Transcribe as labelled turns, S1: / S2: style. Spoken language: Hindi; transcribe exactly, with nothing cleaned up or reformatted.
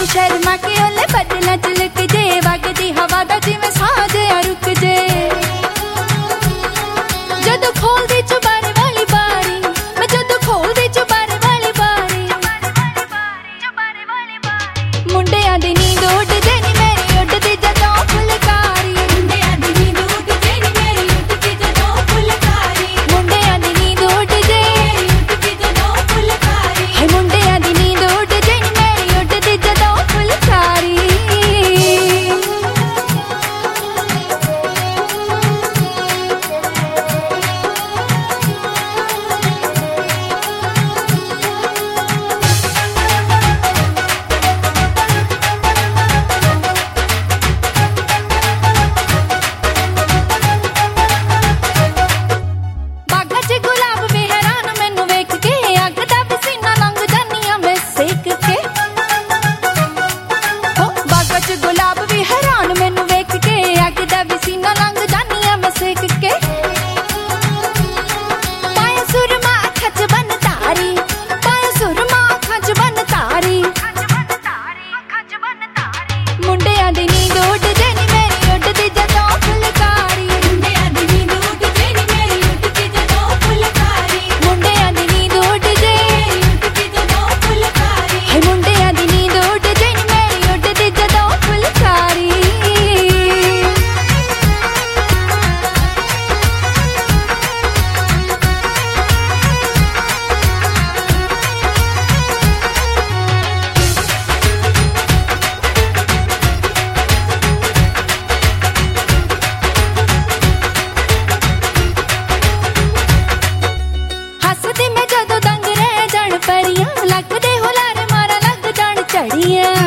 S1: शर्मा के ओले बदला चलक जे वगदी हवा दा जिवें साह जिहा रुक जे जदों खोल दी चुबारे वाली बारी मैं जदों खोल दी चुबारे वाली बारी मुंडियां दी नींद उड़ जे नी मेरी उड़दी जदों फुलकारी मुंडियां दी नींद उड़ जे नी मेरी उड़दी जदों फुलकारी मुंडियां दी नींद उड़ जे उड़दी जदों फुलकारी हाय मुंडियां दी नींद उड़ जे नी मेरी उड़दी जदों फुलकारी गुलाब भी हैरान मैनू वेख के अगदा भी सीना लंघ जानी मैं सेक के पाया सुरमा अखां च बन तारी पाया सुरमा अखां च बन तारी मुंडियां दी नींद उड़ जे नी मेरी उड़दी जदों फुलकारी मुंडियां दी नींद उड़ जे नी मेरी उड़दी जदों फुलकारी मुंडियां दी नींद उड़ जे उड़दी जदों फुलकारी हाय मुंडियां दी नींद उड़ जे नी मेरी उड़दी जदों फुलकारी हसदी मैं जदों दंग रह जान परियां लगदे हुलारे मारा लग जान झड़ियां